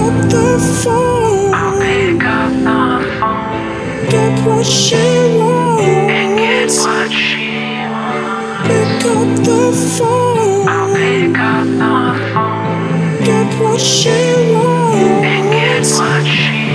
up the phone. I'll pick up the phone Get what she and get wants. what she wants. Pick up the phone. I'll pick up the phone Get what she wants. and get what she wants.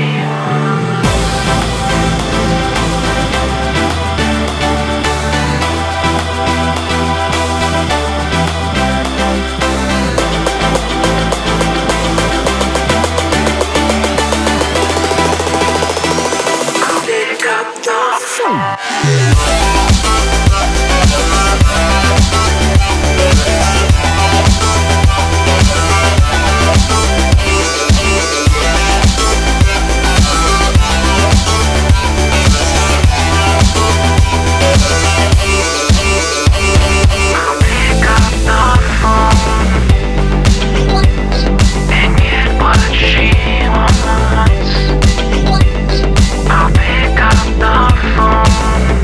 I'll pick up the phone. I'll pick up the phone and get what she wants. I'll pick up the phone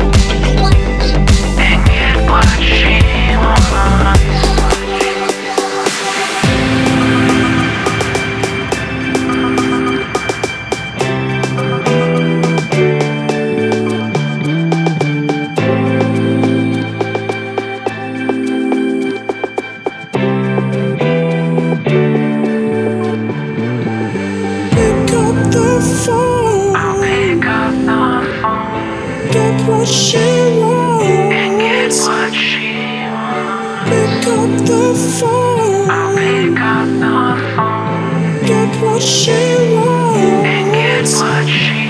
and get what she wants. Pick up the phone. I'll pick up the phone Get what she and get wants. what she wants. Pick up the phone. I'll pick up the phone Get what she and get wants. what she